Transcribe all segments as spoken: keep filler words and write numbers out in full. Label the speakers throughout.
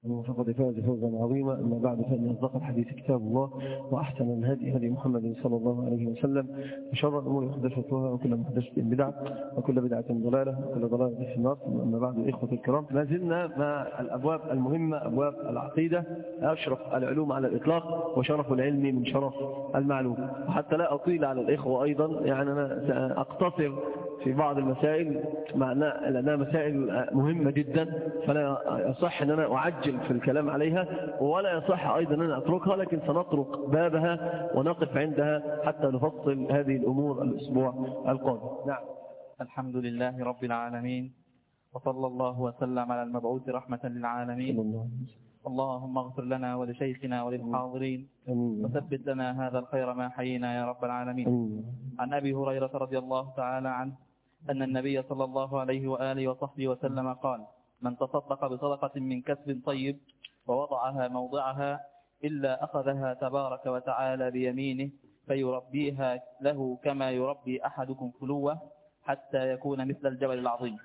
Speaker 1: فقد فاز فوزا عظيما. أما بعد، فإن أصدق الحديث كتاب الله، وأحسن الهدي هدي محمد صلى الله عليه وسلم، وشر الأمور محدثاتها، وكل محدثة بدعة، وكل بدعة ضلالة، وكل ضلالة في النار. أما بعد، الإخوة الكرام، ما زلنا مع الأبواب المهمة، أبواب العقيدة، أشرف العلوم على الإطلاق، وشرف العلم من شرف المعلوم. وحتى لا أطيل على الإخوة أيضا، يعني أنا سأقتصر في بعض المسائل مع لأنها مسائل مهمة جدا، فلا يصح أن أنا أعجل في الكلام عليها، ولا يصح أيضا أن أنا أتركها، لكن سنطرق بابها ونقف عندها حتى نفصل هذه الأمور الأسبوع القادم. نعم.
Speaker 2: الحمد لله رب العالمين، وصلى الله وسلم على المبعوث رحمة للعالمين. اللهم اغفر لنا ولشيخنا وللحاضرين، وثبت لنا هذا الخير ما حيينا يا رب العالمين. عن أبي هريرة رضي الله تعالى عنه أن النبي صلى الله عليه وآله وصحبه وسلم قال: من تصدق بصدقة من كسب طيب ووضعها موضعها إلا أخذها تبارك وتعالى بيمينه فيربيها له كما يربي أحدكم فلوة حتى يكون مثل الجبل العظيم.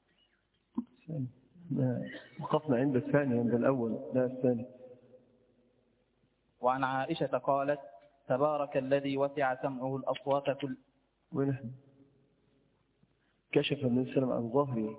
Speaker 1: وقفنا عند الثاني، عند الأول لا الثاني.
Speaker 2: وعن عائشة قالت: تبارك الذي وسع سمعه الأصوات كل
Speaker 1: ونحن كشف النبي صلى الله عليه وسلم عن ظهره.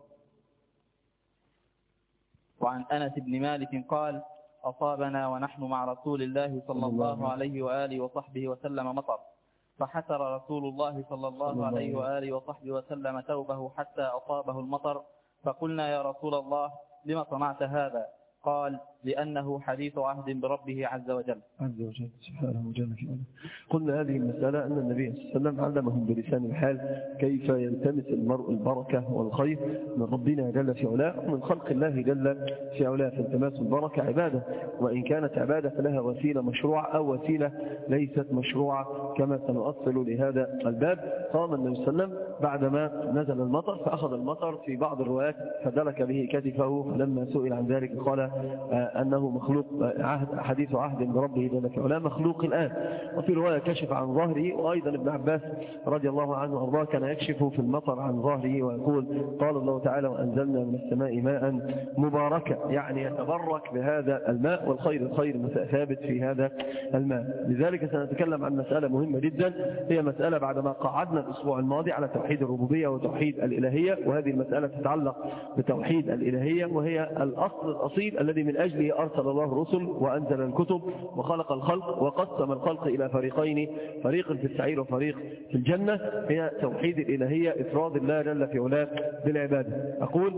Speaker 2: وعن أنس بن مالك قال: أصابنا ونحن مع رسول الله صلى الله عليه وآله وصحبه وسلم مطر، فحسر رسول الله صلى الله عليه وآله وصحبه وسلم ثوبه حتى أصابه المطر، فقلنا: يا رسول الله لما صنعت هذا؟ قال: لأنه حديث عهد بربه عز وجل.
Speaker 1: عز وجل سبحانه وجل في علم. قلنا هذه المسألة أن النبي صلى الله عليه وسلم علمهم بلسان الحال كيف يلتمس المرء البركة والخير من ربنا جل في علاه ومن خلق الله جل في علاه. فالتماس البركة عبادة، وإن كانت عبادة فلها وسيلة مشروعة أو وسيلة ليست مشروعة، كما سنؤصل لهذا الباب. قام النبي صلى الله عليه وسلم بعدما نزل المطر فأخذ المطر في بعض الروايات فدلك به كتفه، فلما سئل عن ذلك قال أنه مخلوق عهد حديث عهد بربه جل في علاه مخلوق الآن. وفي رواية كشف عن ظهره. وأيضا ابن عباس رضي الله عنه وأرضاه كان يكشف في المطر عن ظهره ويقول: قال الله تعالى: وأنزلنا من السماء ماء مباركا، يعني يتبرك بهذا الماء، والخير الخير ثابت في هذا الماء. لذلك سنتكلم عن مسألة مهمة جدا، هي مسألة بعدما قعدنا الأسبوع الماضي على توحيد الربوبية وتوحيد الإلهية، وهذه المسألة تتعلق بتوحيد الإلهية، وهي الأصل الأصيل الذي من أجله أرسل الله الرسل وأنزل الكتب وخلق الخلق وقسم الخلق إلى فريقين، فريق في السعير وفريق في الجنة. هي توحيد الإلهية، إفراد الله جل في علاه بالعبادة. أقول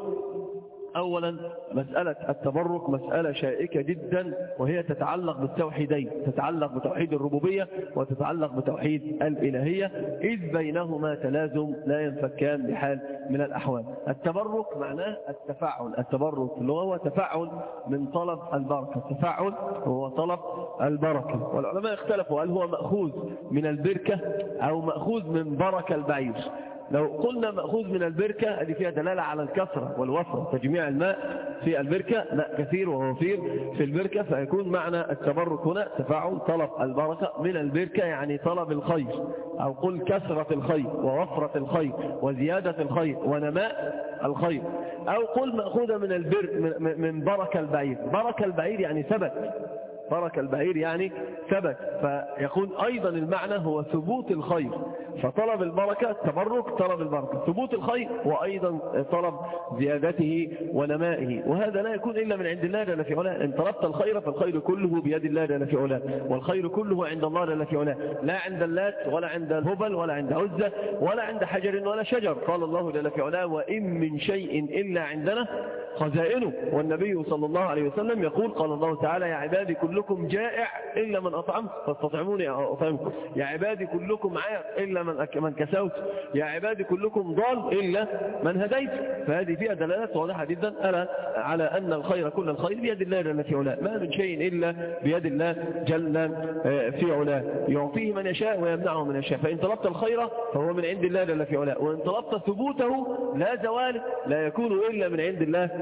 Speaker 1: أولا مسألة التبرك مسألة شائكة جدا، وهي تتعلق بالتوحيدين، تتعلق بتوحيد الربوبية وتتعلق بتوحيد الإلهية، إذ بينهما تلازم لا ينفكان بحال من الأحوال. التبرك معناه التفاعل، التبرك اللي هو تفاعل من طلب البركة، التفاعل هو طلب البركة. والعلماء اختلفوا هل هو مأخوذ من البركة أو مأخوذ من بركة البعير. لو قلنا مأخوذ من البركة هذه فيها دلالة على الكثرة والوفرة، تجميع الماء في البركة ماء كثير ووفير في البركة، فيكون معنى التبرك هنا تفاعل طلب البركة من البركة، يعني طلب الخير، أو قل كثرة الخير ووفرة الخير وزيادة الخير ونماء الخير، أو قل مأخوذة من البر من بركة البعير. بركة البعير يعني ثبت، بركة البعير يعني ثبت، فيكون أيضا المعنى هو ثبوت الخير. فطلب البركة تبرك طلب البركة، ثبوت الخير وأيضا طلب زيادته ونمائه، وهذا لا يكون إلا من عند الله جل في علاه. إن طلبت الخير فالخير كله بيد الله جل في علاه، والخير كله عند الله جل في علاه، لا عند اللات ولا عند الهبل ولا عند عزة ولا عند حجر ولا شجر. قال الله جل في علاه: وإن من شيء إلا عندنا خزائنه. والنبي صلى الله عليه وسلم يقول: قال الله تعالى: يا عبادي كلكم جائع إلا من أطعمت فاستطعموني أطعمكم، يا عبادي كلكم عار إلا من من كسوت، يا عبادي كلكم ضال إلا من هديت. فهذه فيها دلالات واضحة جدا ألا على أن الخير كل الخير بيد الله جل في علاه، ما من شيء إلا بيد الله جل في علاه، يعطيه من يشاء ويمنعه من يشاء. فإن طلبت الخير فهو من عند الله جل في علاه، وإن طلبت ثبوته لا زوال لا يكون إلا من عند الله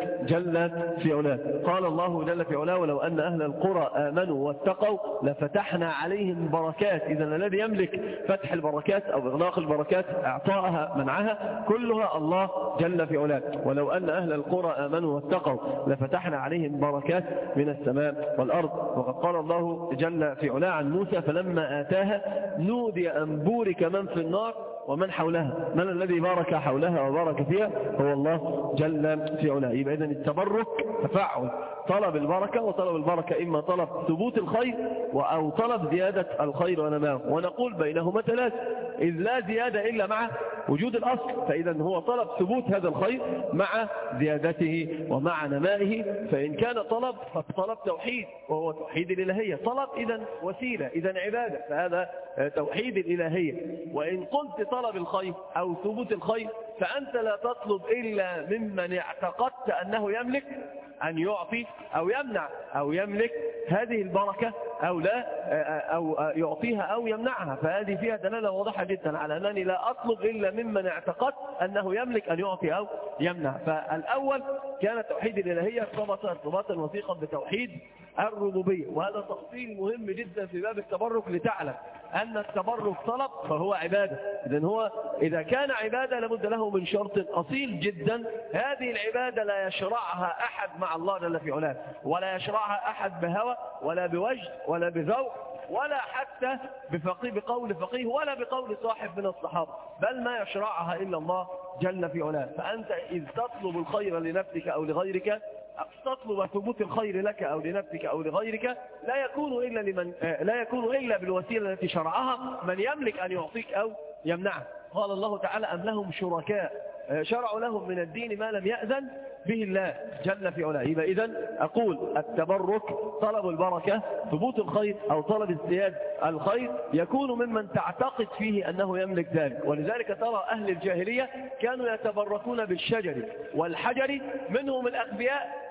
Speaker 1: جل في علاه. قال الله جل في علاه ولو أن أهل القرى آمنوا واتقوا لفتحنا عليهم بركات. إذا الذي يملك فتح البركات أو إغلاق البركات اعطائها منعها كلها الله جل في علاه. ولو أن أهل القرى آمنوا واتقوا لفتحنا عليهم بركات من السماء والأرض. وقد قال الله جل في علاه عن موسى فلما آتاها نودي أن بورك من في النار ومن حولها. من الذي بارك حولها وبارك فيها؟ هو الله جل في علاه. يبقى إذن التبرك تفاعل طلب البركة، وطلب البركة إما طلب ثبوت الخير أو طلب زيادة الخير ونماه، ونقول بينهما ثلاث، إذ لا زيادة إلا مع وجود الأصل. فإذا هو طلب ثبوت هذا الخير مع زيادته ومع نمائه. فإن كان طلب فطلب توحيد وهو توحيد الإلهية، طلب إذن وسيلة إذن عبادة، فهذا توحيد الإلهية. وإن قلت طلب الخير أو ثبوت الخير فأنت لا تطلب إلا ممن اعتقدت أنه يملك أن يعطي أو يمنع، أو يملك هذه البركة أو لا، أو يعطيها أو يمنعها. فهذه فيها دلالة واضحة جدا على أنني لا أطلب إلا ممن اعتقدت أنه يملك أن يعطي أو يمنع. فالأول كان توحيد الإلهية ارتبط ارتباطا وثيقا بتوحيد الربوبية، وهذا تفصيل مهم جدا في باب التبرك لتعلم أن التبرك طلب فهو عبادة. إذن هو إذا كان عبادة لابد له من شرط أصيل جدا، هذه العبادة لا يشرعها أحد مع الله جل في علاه، ولا يشرعها أحد بهوى ولا بوجد ولا بذوق ولا حتى بفقيه بقول فقيه ولا بقول صاحب من الصحابة، بل ما يشرعها إلا الله جل في علاه. فأنت إذ تطلب الخير لنفسك أو لغيرك، تطلب ثبوت الخير لك أو لنفسك أو لغيرك، لا يكون إلا لمن لا يكون إلا بالوسيلة التي شرعها من يملك أن يعطيك أو يمنعك. قال الله تعالى أم لهم شركاء شرعوا لهم من الدين ما لم يأذن به الله جل في علاه. يبقى إذن أقول التبرك طلب البركة ثبوت الخير أو طلب ازدياد الخير يكون ممن تعتقد فيه أنه يملك ذلك. ولذلك ترى أهل الجاهلية كانوا يتبركون بالشجر والحجر، منهم الأغبياء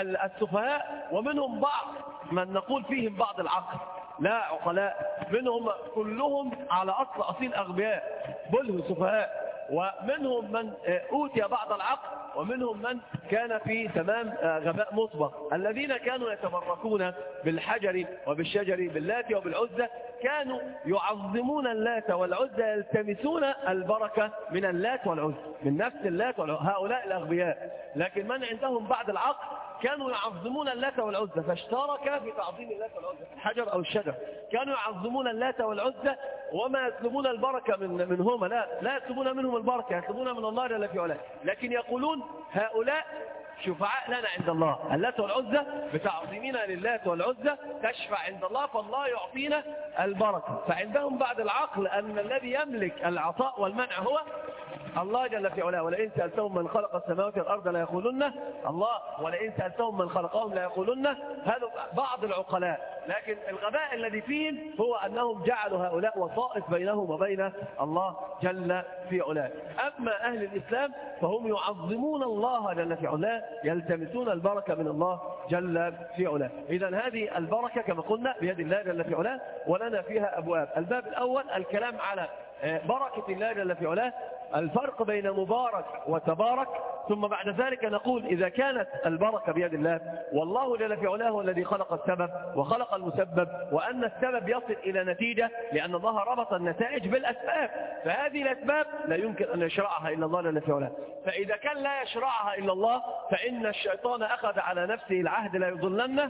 Speaker 1: السفهاء ومنهم بعض من نقول فيهم بعض العقل لا عقلاء، منهم كلهم على أصل أصيل أغبياء بله سفهاء، ومنهم من أوتي بعض العقل ومنهم من كان في تمام غباء مسبق. الذين كانوا يتبركون بالحجر وبالشجر باللات وبالعزة كانوا يعظمون اللات والعزة، يلتمسون البركة من اللات والعزة، من نفس اللات والعزة، هؤلاء الأغبياء. لكن من عندهم بعد العقل كانوا يعظمون اللات والعزة، فاشترك في تعظيم اللات والعزة الحجر أو الشجر. كانوا يعظمون اللات والعزة وما يطلبون البركة من منهما، لا لا يطلبون منهم البركة، يطلبون من الله جل في علاه. لكن يقولون هؤلاء شفعاء لنا عند الله، اللات والعزة بتعظيمنا للات والعزة تشفع عند الله فالله يعطينا البركة. فعندهم بعد العقل أن الذي يملك العطاء والمنع هو الله جل في علاه. ولئن سألتهم من خلق السماوات والأرض لا يقولون الله، ولئن سألتهم من خلقهم لا يقولون. هذا بعض العقلاء، لكن الغباء الذي فيهم هو أنهم جعلوا هؤلاء وسائط بينهم وبين الله جل في علاه. أما أهل الإسلام فهم يعظمون الله جل في علاه، يلتمسون البركة من الله جل في علاه. إذن هذه البركة كما قلنا بيد الله جل في علاه، ولنا فيها أبواب. الباب الأول الكلام على بركة الله جل في علاه، الفرق بين مبارك وتبارك. ثم بعد ذلك نقول إذا كانت البركة بيد الله والله جل في علاه هو الذي خلق السبب وخلق المسبب، وأن السبب يصل إلى نتيجة لأن الله ربط النتائج بالأسباب، فهذه الأسباب لا يمكن أن يشرعها إلا الله جل في علاه. فإذا كان لا يشرعها إلا الله فإن الشيطان أخذ على نفسه العهد لا يضلن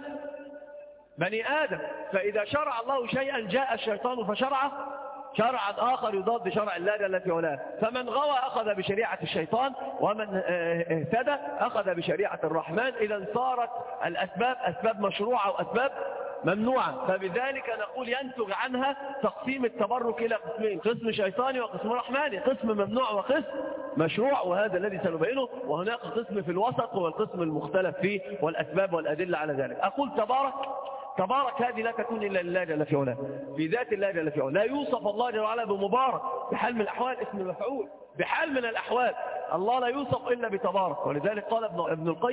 Speaker 1: بني آدم. فإذا شرع الله شيئا جاء الشيطان فشرعه شرعا آخر يضاد شرع الله جل في علاه. فمن غوى أخذ بشريعة الشيطان، ومن اهتدى أخذ بشريعة الرحمن. إذا صارت الأسباب أسباب مشروعة وأسباب ممنوعة. فبذلك نقول ينتج عنها تقسيم التبرك إلى قسمين، قسم شيطاني وقسم رحماني، قسم ممنوع وقسم مشروع، وهذا الذي سنبينه. وهناك قسم في الوسط هو القسم المختلف فيه والأسباب والأدلة على ذلك. أقول تبارك تبارك هذه لا تكون إلا لله جل في علاه، في ذات الله جل في علاه. لا يوصف الله جل وعلا بمبارك بحال من الأحوال، اسم المفعول بحال من الأحوال. الله لا يوصف إلا بتبارك. ولذلك قال ابن ابن القيم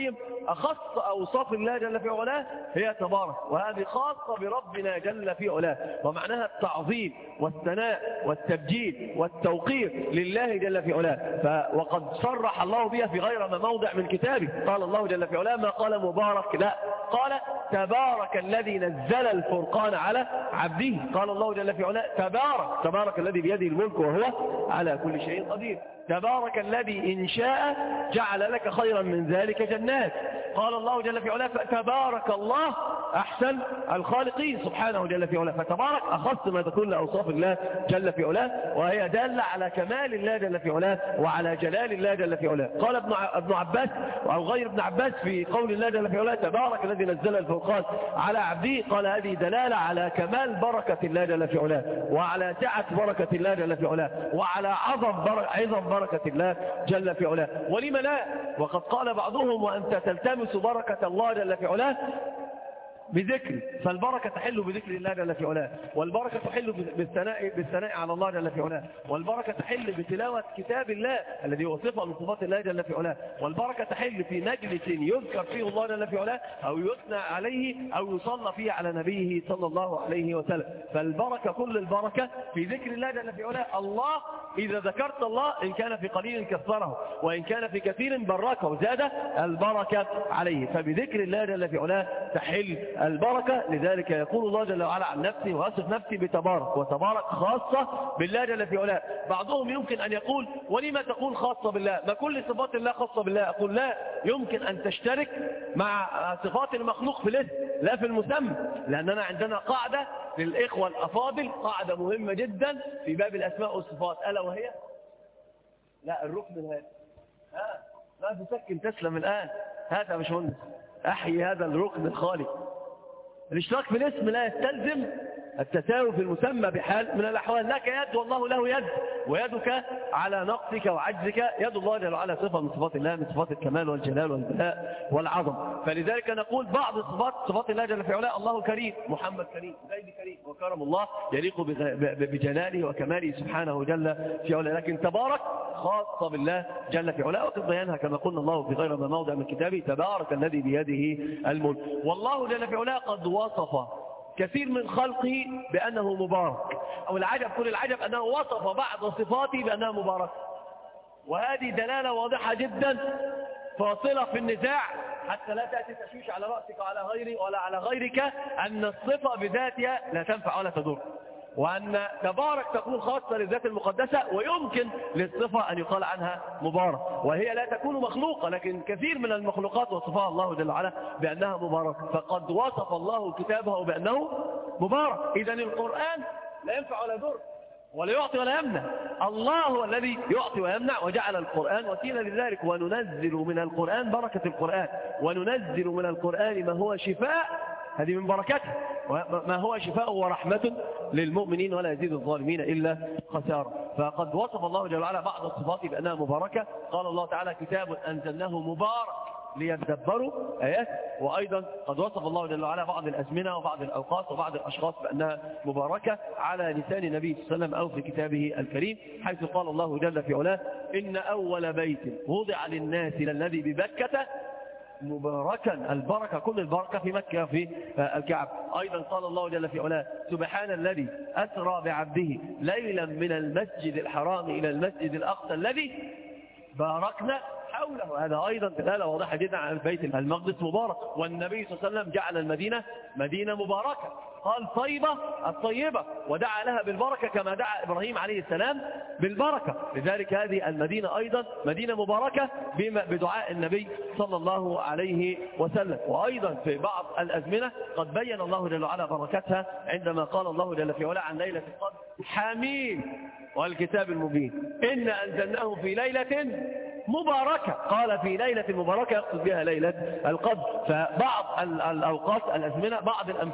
Speaker 1: أخص أوصاف الله جل في علاه هي تبارك، وهذه خاصة بربنا جل في علاه، ومعناها التعظيم والثناء والتبجيل والتوقير لله جل في علاه. وقد صرح الله بها في غير ما موضع من كتابه. قال الله جل في علاه ما قال مبارك، لا، قال تبارك الذي نزل الفرقان على عبده. قال الله جل في علاه تبارك، تبارك الذي بيده الملك وهو على كل شيء قدير. تبارك الذي إن شاء جعل لك خيرا من ذلك جنات. قال الله جل في علاه فتبارك الله أحسن الخالقين سبحانه جل في علاه. فتبارك أخص ما تكون لأوصاف الله جل في علاه، وهي دالة على كمال الله جل في علاه وعلى جلال الله جل في علاه. قال ابن عباس أو غير ابن عباس في قول الله جل في علاه تبارك الذي نزل الفرقان على عبده، قال هذه دلالة على كمال بركة الله جل في علاه، وعلى سعة بركة الله جل في علاه، وعلى عظم بر... عظم بركة الله جل في علاه. ولم لا؟ وقد قال بعضهم وأنت تلتمس بركة الله جل في علاه بذكر، فالبركة تحل بذكر الله جل في علاه، والبركة تحل بالثناء بالثناء على الله جل في علاه، والبركة تحل بتلاوة كتاب الله الذي هو صفة من صفات الله جل في علاه، والبركة تحل في مجلس يذكر فيه الله جل في علاه أو يثنى عليه أو يصلى فيه على نبيه صلى الله عليه وسلم. فالبركة كل البركة في ذكر الله جل في علاه. الله إذا ذكرت الله إن كان في قليل كثره، وإن كان في كثير بركه وزاد البركة عليه. فبذكر الله جل في علاه تحل البركة. لذلك يقول الله جل وعلا عن نفسه وأصف نفسي بتبارك، وتبارك خاصة بالله جل في علاه. بعضهم يمكن أن يقول ولما تقول خاصة بالله؟ ما كل صفات الله خاصة بالله؟ أقول لا، يمكن أن تشترك مع صفات المخلوق في الاسم لا في المسمى، لأننا عندنا قاعدة للإخوة الأفاضل، قاعدة مهمة جدا في باب الأسماء والصفات، ألا وهي لا الركن هذا ها لا تسكن تسلم الآن. هذا مش مهندس، أحيي هذا الركن الخالق. الاشتراك في الاسم لا يستلزم التساوي في المسمى بحال من الأحوال. لك يد والله له يد، ويدك على نقصك وعجزك يد الله جل وعلا صفة من صفات الله، من صفات الكمال والجلال والبهاء والعظم. فلذلك نقول بعض صفات صفات الله جل في علاه، الله كريم، محمد كريم، زيد كريم، وكرم الله يليق بجلاله وكماله سبحانه جل في علاه. لكن تبارك خاصة بالله جل في علاه، وقد بيانها كما قلنا الله في غير ما موضع من كتابه تبارك الذي بيده الملك. والله جل في علاه قد وصف كثير من خلقه بأنه مبارك، أو العجب كل العجب أنه وصف بعض صفاته بأنها مباركة، وهذه دلالة واضحة جدا فاصلة في النزاع حتى لا تأتي تشويش على رأسك وعلى غيري ولا على غيرك أن الصفة بذاتها لا تنفع ولا تضر، وأن تبارك تكون خاصة للذات المقدسة، ويمكن للصفة أن يقال عنها مبارك، وهي لا تكون مخلوقة، لكن كثير من المخلوقات وصفها الله جل وعلا بأنها مبارك. فقد وصف الله كتابه بأنه مبارك. إذن القرآن لا ينفع ولا يضر ولا يعطي ولا يمنع. الله هو الذي يعطي ويمنع، وجعل القرآن وسيلة لذلك. وننزل من القرآن بركة القرآن، وننزل من القرآن ما هو شفاء، هذه من بركته، ما هو شفاء ورحمة للمؤمنين ولا يزيد الظالمين إلا خسارة. فقد وصف الله جل وعلا بعض الصفات بأنها مباركة. قال الله تعالى كتاب أنزلناه مبارك ليتدبروا آيات. وأيضا قد وصف الله جل وعلا بعض الأزمنة وبعض الأوقات وبعض الأشخاص بأنها مباركة على لسان النبي صلى الله عليه وسلم أو في كتابه الكريم، حيث قال الله جل في علاه إن أول بيت وضع للناس للذي ببكة مباركا. البركة كل البركة في مكة في الكعب. أيضا قال الله جل في علاه سبحان الذي أسرى بعبده ليلا من المسجد الحرام إلى المسجد الأقصى الذي باركنا حوله. هذا أيضا دلالة واضحة جدا على البيت المقدس مبارك. والنبي صلى الله عليه وسلم جعل المدينة مدينة مباركة، قال طيبة الطيبة، ودعا لها بالبركة كما دعا إبراهيم عليه السلام بالبركة. لذلك هذه المدينة أيضا مدينة مباركة بدعاء النبي صلى الله عليه وسلم. وأيضا في بعض الأزمنة قد بين الله جل وعلا بركتها عندما قال الله جل في علاه عن ليلة القدر حميم والكتاب المبين إن أنزلناه في ليلة مباركة. قال في ليلة مباركة يقصد بها ليلة القدر. فبعض الأوقات الأزمنة بعض الأمكنة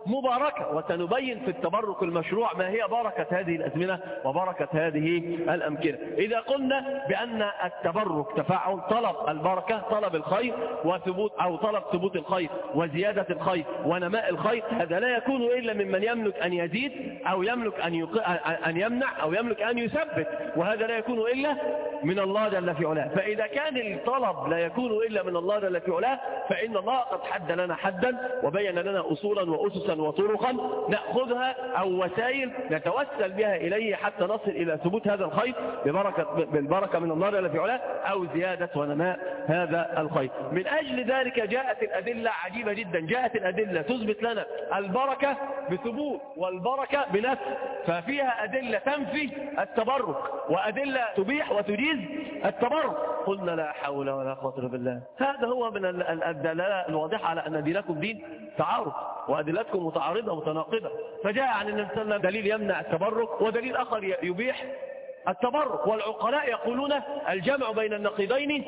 Speaker 1: مباركة، وسنبين في التبرك المشروع ما هي بركة هذه الأزمنة وبركة هذه الأمكنة. إذا قلنا بأن التبرك تفاعل طلب البركة، طلب الخير وثبوت أو طلب ثبوت الخير وزيادة الخير ونماء الخير، هذا لا يكون إلا ممن يملك أن يزيد أو يملك أن, يق... أن يمنع أو يملك أن يثبت، وهذا لا يكون إلا من الله جل في علاه. فإذا كان الطلب لا يكون إلا من الله جل في علاه، فإن الله قد حد لنا حدا وبين لنا أصولا وأسسا وطرقا نأخذها أو وسائل نتوسل بها إليه حتى نصل إلى ثبوت هذا الخير ببركة بالبركة من الله جل في علاه أو زيادة ونماء هذا الخير. من أجل ذلك جاءت الأدلة عجيبة جدا، جاءت الأدلة تثبت لنا البركة بثبوت والبركة بنفس، ففيها أدلة تنفي التبرك وأدلة تبيح وتجيز التبرك. قلنا لا حول ولا قوة إلا بالله. هذا هو من الدلالة الواضحة على أن دينكم دين تعارض وأدلتكم متعارضة متناقضة. فجاء عن النبي صلى الله عليه وسلم دليل يمنع التبرك ودليل آخر يبيح التبرك، والعقلاء يقولون الجمع بين النقيضين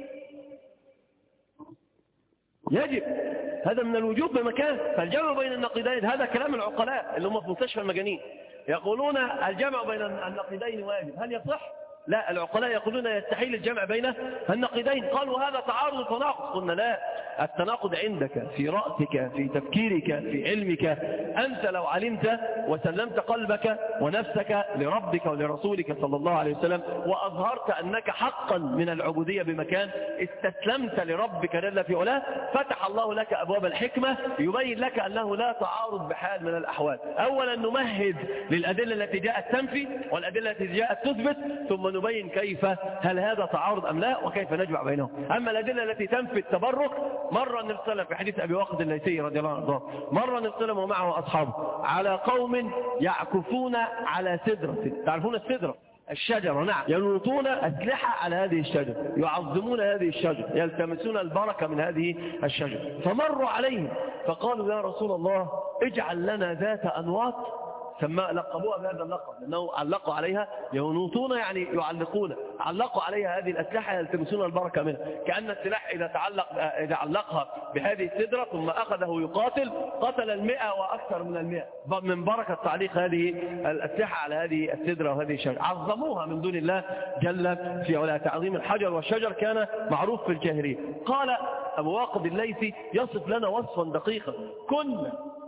Speaker 1: يجب، هذا من الوجوب بمكان. فالجمع بين النقيضين هذا كلام العقلاء اللي هم في مستشفى المجانين، يقولون الجمع بين النقيضين واجب. هل يصح؟ لا، العقلاء يقولون يستحيل الجمع بين النقيضين. قالوا هذا تعارض وتناقض. قلنا لا، التناقض عندك في رأسك في تفكيرك في علمك. أنت لو علمت وسلمت قلبك ونفسك لربك ولرسولك صلى الله عليه وسلم وأظهرت أنك حقا من العبودية بمكان، استسلمت لربك جل في علاه، فتح الله لك أبواب الحكمة يبين لك أنه لا تعارض بحال من الأحوال. أولا نمهد للأدلة التي جاءت تنفي والأدلة التي جاءت تثبت، ثم نبين كيف هل هذا تعارض أم لا وكيف نجمع بينهم. أما الأدلة التي تنفي التبرك، مر النبي صلى الله عليه وسلم في حديث أبي واقد الليثي رضي الله عنه، مر النبي صلى الله عليه وسلم ومعه أصحابه على قوم يعكفون على سدرة. تعرفون السدرة؟ الشجرة، نعم. ينوطون أسلحة على هذه الشجرة، يعظمون هذه الشجرة، يلتمسون البركة من هذه الشجرة. فمروا عليهم فقالوا يا رسول الله اجعل لنا ذات أنواط، ثم لقبوها بهذا اللقب لأنه علقوا عليها، ينوطون يعني يعلقون، علقوا عليها هذه الأسلحة يلتمسون البركة منها. كأن السلاح إذا تعلق إذا علقها بهذه السدرة ثم أخذه يقاتل قتل المئة وأكثر من المئة من بركة تعليق هذه الأسلحة على هذه السدرة وهذه الشجرة. عظموها من دون الله جل في علاه. تعظيم الحجر والشجر كان معروف في الجاهلية. قال أبو واقد الليثي يصف لنا وصفا دقيقا: كنا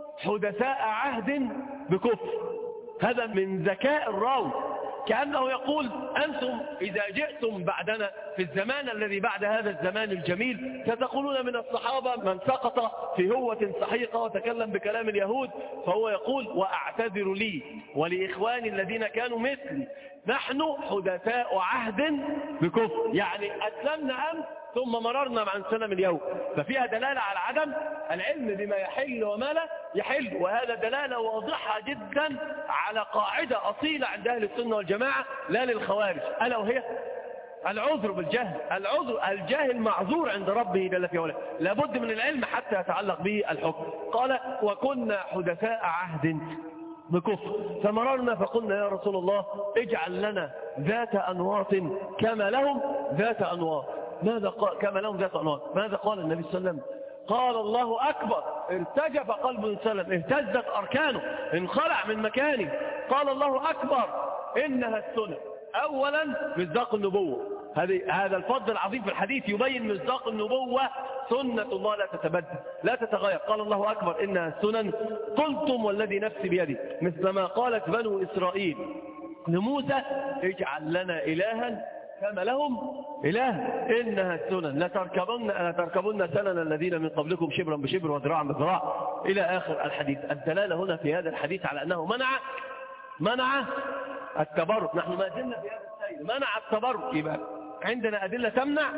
Speaker 1: حدثاء عهد بكفر. هذا من ذكاء الراوي، كأنه يقول أنتم إذا جئتم بعدنا في الزمان الذي بعد هذا الزمان الجميل ستقولون من الصحابة من سقط في هوة سحيقة وتكلم بكلام اليهود. فهو يقول وأعتذر لي ولإخواني الذين كانوا مثلي، نحن حدثاء عهد بكفر، يعني أسلمنا أمس ثم مررنا مع سنة من اليوم. ففيها دلالة على عدم العلم بما يحل وما لا يحل، وهذا دلالة واضحة جدا على قاعدة أصيلة عند أهل السنة والجماعة لا للخوارج، ألا وهي العذر بالجهل. العذر الجاهل معذور عند ربه جل في علاه، لابد من العلم حتى يتعلق به الحكم. قال وكنا حدثاء عهد بكفر فمررنا فقلنا يا رسول الله اجعل لنا ذات أنواط كما لهم ذات أنواط. ماذا قال كما لهم ذات أنواط؟ ماذا قال النبي صلى الله عليه وسلم؟ قال الله أكبر، ارتجف قلب النبي صلى الله عليه وسلم، اهتزت أركانه، انخلع من مكانه. قال الله أكبر، إنها السنة. أولا مصداق النبوة، هذا الفضل العظيم في الحديث يبين مصداق النبوة، سنة الله لا تتبدل لا تتغير. قال الله أكبر إنها السنن، قلتم والذي نفسي بيدي، مثلما قالت بنو إسرائيل لموسى اجعل لنا إلها كما لهم إله، إنها السنن لتركبن لتركبن سنن الذين من قبلكم شبرا بشبر وذراعا بذراع إلى آخر الحديث. الدلالة هنا في هذا الحديث على أنه منع منع التبرك. نحن ما زلنا في هذا السير، منع التبرك. يبقى عندنا أدلة تمنع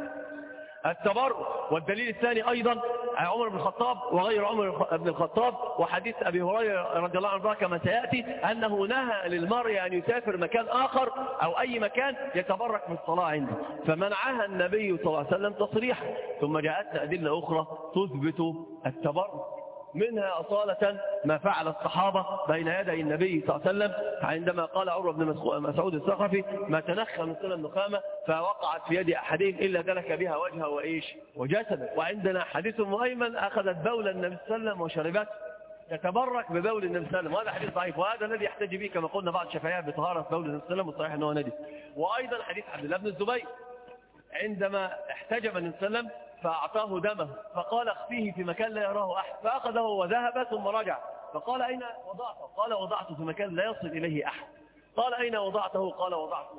Speaker 1: التبرك. والدليل الثاني أيضا عمر بن الخطاب وغير عمر بن الخطاب وحديث أبي هريرة رضي الله عنه كما سيأتي أنه نهى للمرء أن يسافر مكان آخر أو أي مكان يتبرك بالصلاة عنده، فمنعها النبي صلى الله عليه وسلم تصريحا. ثم جاءتنا أدلة أخرى تثبت التبرك، منها أصالة ما فعل الصحابة بين يدي النبي صلى الله عليه وسلم عندما قال عروة بن مسعود الثقفي ما تنخى من سنة النخامة فوقعت في يد أحدهم إلا دلك بها وجهه وإيش وجسده. وعندنا حديث مؤيمن أخذت بول النبي صلى الله عليه وسلم وشربت تتبرك ببول النبي صلى الله عليه وسلم، وهذا حديث ضعيف، وهذا الذي يحتج به كما قلنا بعض الشافعية بطهارة بول النبي صلى الله عليه وسلم، والصحيح أنه نجس. وأيضا حديث عبد الله بن الزبير عندما احتجب النبي صلى الله عليه وسلم فأعطاه دمه فقال اخفيه في مكان لا يراه أحد، فأخذه وذهب ثم رجع فقال أين وضعته؟ قال وضعته في مكان لا يصل إليه أحد. قال أين وضعته؟ قال وضعته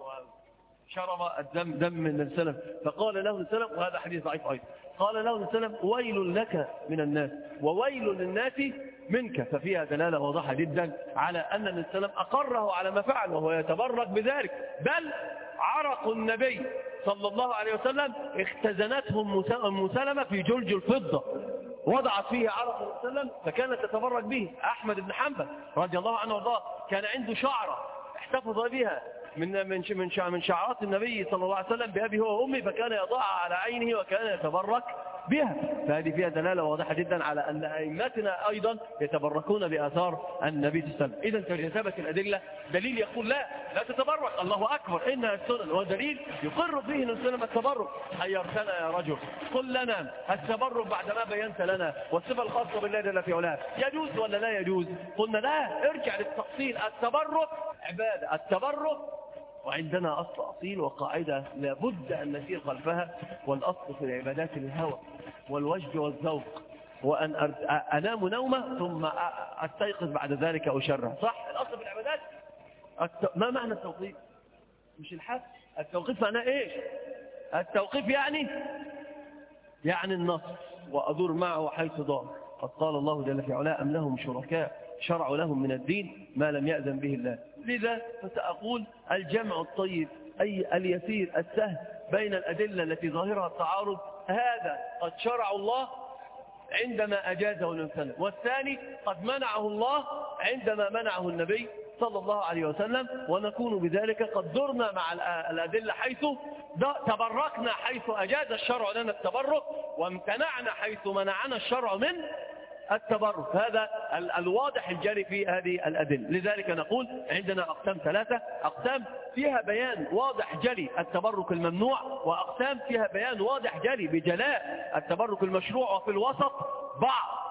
Speaker 1: شرب الدم دم من النبي صلى الله عليه وسلم. فقال له النبي صلى الله عليه وسلم، وهذا حديث ضعيف أيضا، قال له النبي صلى الله عليه وسلم ويل لك من الناس وويل للناس منك. ففيها دلالة واضحة جدا على أن النبي صلى الله عليه وسلم أقره على ما فعل وهو يتبرك بذلك، بل عرق النبي صلى الله عليه وسلم اختزنته أم سلمة في جلج الفضة، وضعت فيه عرق النبي صلى الله عليه وسلم فكانت تتبرك به. أحمد بن حنبل رضي الله عنه وارضاه كان عنده شعرة احتفظ بها من من من شعرات النبي صلى الله عليه وسلم بأبي هو وأمي، فكان يضعها على عينه وكان يتبرك بها. فهذه فيها دلالة واضحة جدا على أن أئمتنا أيضا يتبركون بآثار النبي صلى الله عليه وسلم. إذا تجتبت الأدلة دليل يقول لا لا تتبرك، الله أكبر إنها السنن، ودليل يقر به السنن التبرك. حيرتنا يا رجل، قل لنا التبرك بعدما بينت لنا والصفة الخاصة بالله جل في علاه يجوز ولا لا يجوز؟ قلنا لا، ارجع للتفصيل. التبرك عبادة، التبرك وعندنا أصل أصيل وقاعدة لابد أن نسير خلفها، والأصل في العبادات الهوى والوجد والذوق، وأن أنام نومة ثم أستيقظ بعد ذلك أشرع. صح؟ الأصل في العبادات الت... ما معنى التوقيف؟ مش الحد. التوقيف معناه إيش؟ التوقيف يعني يعني النص وأدور معه حيث دار. قد قال الله جل في علاه أم لهم شركاء شرعوا لهم من الدين ما لم يأذن به الله. لذا فسأقول الجمع الطيب أي اليسير السهل بين الأدلة التي ظاهرها التعارض، هذا قد شرع الله عندما أجازه الإنسان، والثاني قد منعه الله عندما منعه النبي صلى الله عليه وسلم، ونكون بذلك قد درنا مع الأدلة حيث تبركنا حيث أجاز الشرع لنا التبرك، وامتنعنا حيث منعنا الشرع من التبرك. هذا الواضح الجاري في هذه الأدلة. لذلك نقول عندنا أقسام ثلاثة، أقسام فيها بيان واضح جلي التبرك الممنوع، وأقسام فيها بيان واضح جلي بجلاء التبرك المشروع، وفي الوسط بعض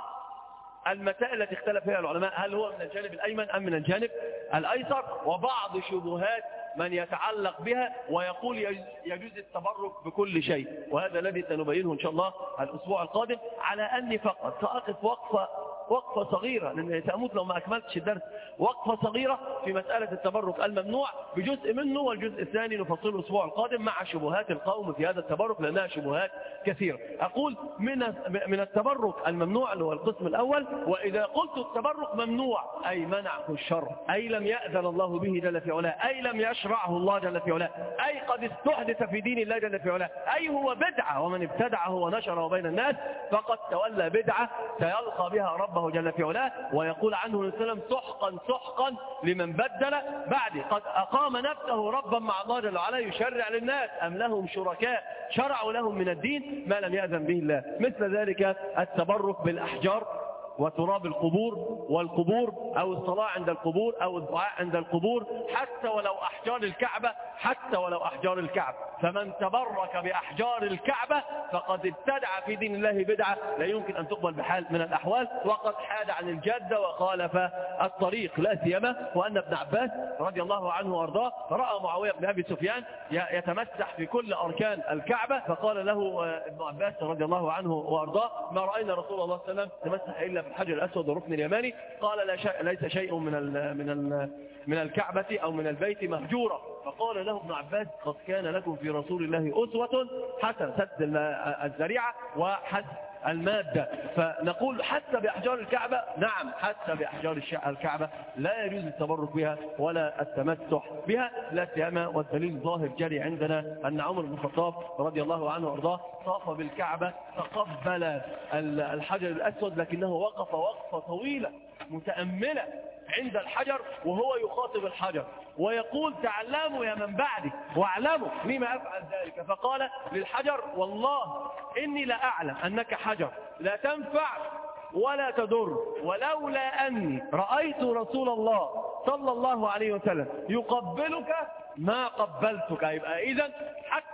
Speaker 1: المسائل التي اختلف فيها العلماء هل هو من الجانب الأيمن أم من الجانب الأيسر، وبعض شبهات من يتعلق بها ويقول يجوز التبرك بكل شيء. وهذا الذي سنبينه إن شاء الله الأسبوع القادم، على أني فقط سأقف وقفة وقفة صغيرة، لأن سأموت لو ما أكملتش الدرس، وقفة صغيرة في مسألة التبرك الممنوع بجزء منه، والجزء الثاني نفصله الأسبوع القادم مع شبهات القوم في هذا التبرك لأنها شبهات كثيرة. أقول من من التبرك الممنوع اللي هو القسم الأول، وإذا قلت التبرك ممنوع أي منعه الشرع، أي لم يأذن الله به جل في علاه، أي لم يشرعه الله جل في علاه، أي قد استحدث في دين الله جل في علاه، أي هو بدعة، ومن ابتدعه ونشره بين الناس فقد تولى بدعة سيلقى بها رب الله جل في علاه، ويقول عنه السلام سحقا سحقا لمن بدل بعد. قد أقام نفسه ربا مع الله جل وعلا يشرع للناس أم لهم شركاء شرعوا لهم من الدين ما لم يأذن به الله. مثل ذلك التبرك بالأحجار وتراب القبور والقبور، أو الصلاة عند القبور، أو الدعاء عند القبور، حتى ولو أحجار الكعبة، حتى ولو أحجار الكعبة. فمن تبرك بأحجار الكعبة فقد ابتدع في دين الله بدعة لا يمكن أن تقبل بحال من الأحوال، وقد حاد عن الجادة وخالف الطريق. لا سيما وأن ابن عباس رضي الله عنه وارضاه رأى معاوية بن أبي سفيان يتمسح في كل أركان الكعبة، فقال له ابن عباس رضي الله عنه وارضاه ما رأينا رسول الله صلى الله عليه وسلم تمسح إلا في الحجر الأسود والركن اليماني. قال لا شيء ليس شيء من ال من ال من الكعبة أو من البيت مهجورا. فقال له ابن عباس قد كان لكم في رسول الله أسوة حسنة، سد الذريعة وحسن المادة. فنقول حتى بأحجار الكعبة، نعم حتى بأحجار الكعبة لا يجوز التبرك بها ولا التمسح بها، لا سيما والدليل ظاهر جري عندنا أن عمر بن الخطاب رضي الله عنه وارضاه طاف بالكعبة فقبل الحجر الأسود، لكنه وقف وقفة طويلة متأملة عند الحجر وهو يخاطب الحجر ويقول تعلموا يا من بعدي واعلموا لما أفعل ذلك. فقال للحجر والله إني لا أعلم أنك حجر لا تنفع ولا تضر، ولولا أني رأيت رسول الله صلى الله عليه وسلم يقبلك ما قبلتك. يبقى إذن حتى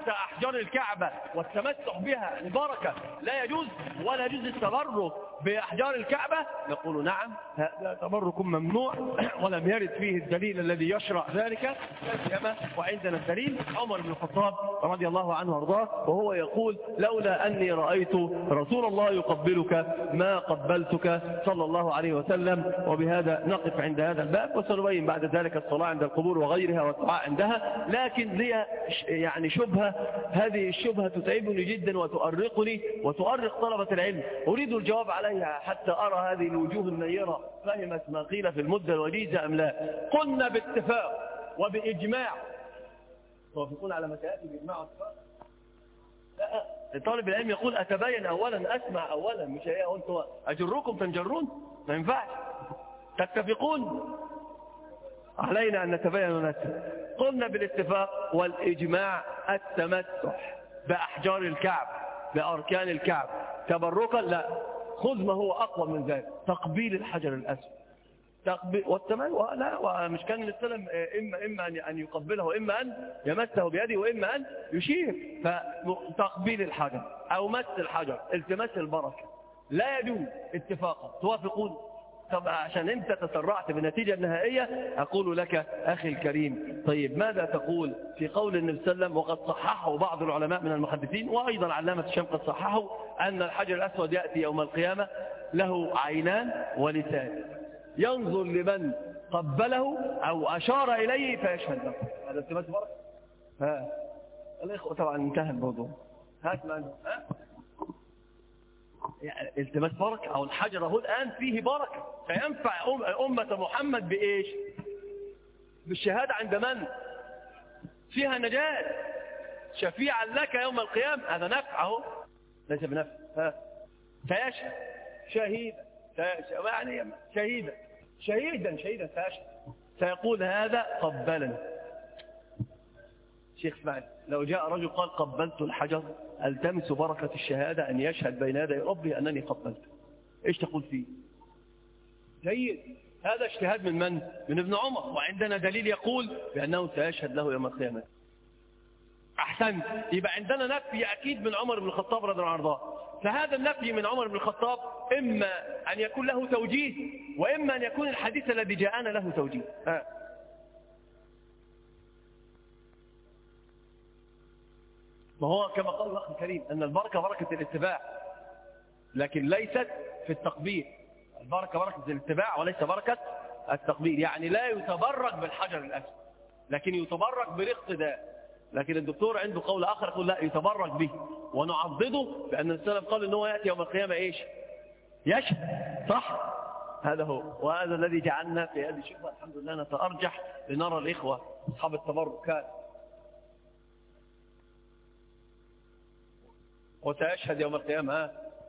Speaker 1: حتى أحجار الكعبة والتمسح بها البركة لا يجوز، ولا يجوز التبرك بأحجار الكعبة؟ نقول نعم، هذا تبرك ممنوع ولم يرد فيه الدليل الذي يشرع ذلك، وعندنا الدليل عمر بن الخطاب رضي الله عنه وارضاه وهو يقول لولا أني رأيت رسول الله يقبلك ما قبلتك صلى الله عليه وسلم. وبهذا نقف عند هذا الباب، وسنبين بعد ذلك الصلاة عند القبور وغيرها والدعاء عندها. لكن لي يعني شبهة، هذه الشبهة تتعبني جدا وتؤرقني وتؤرق طلبة العلم، أريد الجواب عليها حتى أرى هذه الوجوه النيرة فهمت ما قيل في المدة الوجيزة أم لا. قلنا باتفاق وبإجماع، توافقون على مسائل بإجماع واتفاق؟ لا، طالب العلم يقول أتبين أولا، أسمع أولا، مش هي أنتوا أجركم تنجرون، ما ينفعش. تتفقون؟ علينا أن نتبين ونسمع. قلنا بالاتفاق والإجماع التمسح بأحجار الكعب بأركان الكعب تبركا، لا، خذ ما هو أقوى من ذلك، تقبيل الحجر الأسود تقبيل والتمام، لا، ومش كان السلام إما إما أن يقبله وإما أن يمسه بيده وإما أن يشير، فتقبيل الحجر أو مس الحجر التماس البركة لا يجوز اتفاقا. توافقون؟ طب عشان انت تسرعت بالنتيجة النهائية أقول لك أخي الكريم، طيب ماذا تقول في قول النبي صلى الله عليه وسلم وقد صححه بعض العلماء من المحدثين وأيضا علامة الشام قد صححه أن الحجر الأسود يأتي يوم القيامة له عينان ولسان، ينظر لمن قبله أو أشار إليه فيشهد له. هذا التماس بركة. ها الإخوة طبعا انتهى الموضوع. هات من ها يعني التماس بركة أو الحجر هو الآن فيه بركة، فينفع أمة محمد بإيش؟ بالشهادة عند من؟ فيها نجاة، شفيعا لك يوم القيامة. هذا نفعه ليس بنفع. ها فيشهد شهيدا، يعني شهيدا شهيدا شهيدا فيشهد، فيقول هذا قبلني. شيخ اسماعيل لو جاء رجل قال قبلت الحجر التمس بركة الشهادة أن يشهد بين يدي ربي أنني قبلت، إيش تقول فيه؟ جيد، هذا اجتهاد من من؟ من ابن عمر، وعندنا دليل يقول بأنه سيشهد له يوم القيامة. أحسنت، يبقى عندنا نفي أكيد من عمر بن الخطاب رضي الله عنه. فهذا النفي من عمر بن الخطاب إما أن يكون له توجيه وإما أن يكون الحديث الذي جاءنا له توجيه. آه. ما هو كما قال الأخ الكريم أن البركة بركة الاتباع لكن ليست في التقبيل. البركة بركة الاتباع وليس بركة التقبيل، يعني لا يتبرك بالحجر الأسود لكن يتبرك بالاقتداء. لكن الدكتور عنده قول آخر يقول لا، يتبرك به، ونعضده بأن السلف قال إنه يأتي يوم القيامة إيش؟ يشهد. صح؟ هذا هو، وهذا الذي جعلنا في هذه الشبهة الحمد لله نتأرجح لنرى الإخوة أصحاب التبركات. وسيشهد يوم القيامة.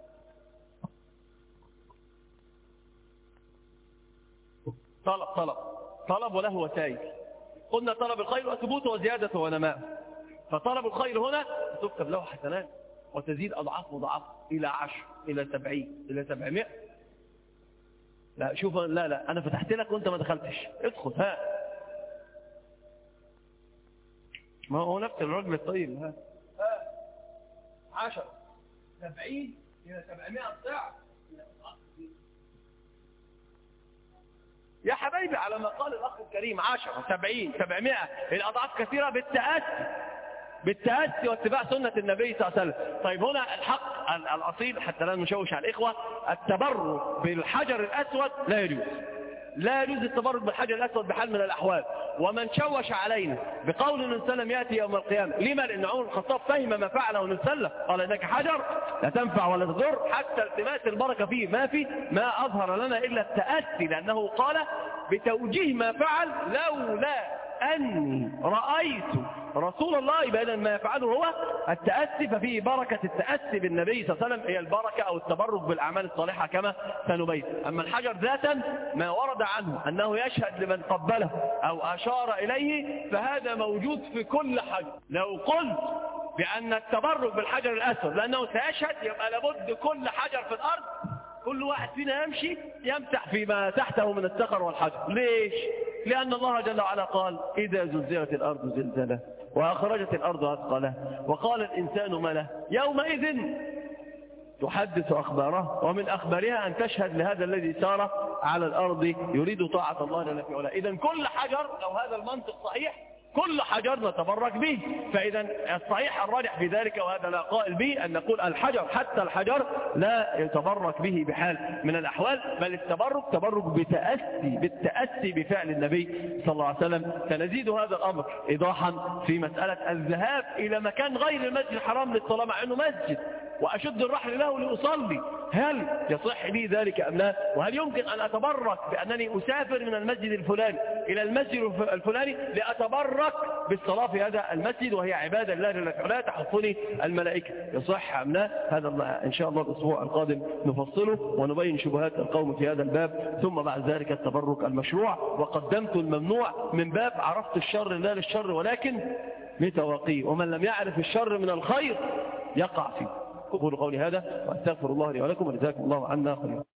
Speaker 1: طلب طلب طلب وله وسائل. قلنا طلب الخير وثبوته وزيادته ونماء، فطلب الخير هنا تكتب له حسنات وتزيد أضعاف مضاعفة إلى عشر إلى سبعين إلى سبعمائة. لا شوف، لا لا أنا فتحت لك وأنت ما دخلتش، ادخل. ها ما هو نفس الرجل الطيب. ها ها عشر سبعين إلى سبعمائة ضعف. يا حبايبي على ما قال الأخ الكريم عشر سبعين سبعمائة الأضعاف كثيرة بالتأسي بالتأسي واتباع سنة النبي صلى الله عليه وسلم. طيب هنا الحق الأصيل حتى لا نشوش على الإخوة، التبرك بالحجر الأسود لا يجوز، لا يجوز التبرك بالحجر الأسود بحال من الأحوال. ومن شوش علينا بقول النبي صلى الله عليه وسلم يأتي يوم القيامة، لما؟ لأن عمر الخطاب فهم ما فعله النبي صلى الله عليه وسلم، قال إنك حجر لا تنفع ولا تضر، حتى التماس البركة فيه ما في ما أظهر لنا إلا التأسي، لأنه قال بتوجيه ما فعل لولا أني رأيت رسول الله بأن ما يفعله هو التأسي، ففيه بركة التأسي بالنبي صلى الله عليه وسلم هي البركة أو التبرك بالأعمال الصالحة كما سنبين. أما الحجر ذاتا ما ورد عنه أنه يشهد لمن قبله أو أشار إليه فهذا موجود في كل حجر. لو قلت بأن التبرك بالحجر الأسود لأنه سيشهد يبقى لابد كل حجر في الأرض كل واحد فينا يمشي يمسح فيما تحته من الصخر والحجر. ليش؟ لأن الله جل وعلا قال إذا زلزلت الأرض زلزالها وأخرجت الأرض أثقالها وقال الإنسان ما له يومئذ تحدث أخبارها ومن أخبارها أن تشهد لهذا الذي سار على الأرض يريد طاعة الله جل في علاه. إذن كل حجر لو هذا المنطق صحيح كل حجر نتبرك به. فإذا الصحيح الراجح في ذلك وهذا لا قائل به أن نقول الحجر حتى الحجر لا يتبرك به بحال من الأحوال، بل التبرك تبرك بتأسي بالتأسي بفعل النبي صلى الله عليه وسلم. سنزيد هذا الأمر إيضاحا في مسألة الذهاب إلى مكان غير المسجد الحرام للصلاة مع أنه مسجد وأشد الرحل له لأصلي، هل يصح لي ذلك أم لا؟ وهل يمكن أن أتبرك بأنني أسافر من المسجد الفلاني إلى المسجد الفلاني لأتبرك بالصلاة في هذا المسجد وهي عبادة الله جل وعلا تحفني الملائكة، يصح أم لا؟ هذا إن شاء الله الأسبوع القادم نفصله ونبين شبهات القوم في هذا الباب. ثم بعد ذلك التبرك المشروع، وقدمت الممنوع من باب عرفت الشر لا للشر ولكن لتوقيه، ومن لم يعرف الشر من الخير يقع فيه. أقول قولي هذا وأستغفر الله لي ولكم وجزاكم الله عنا خيرا.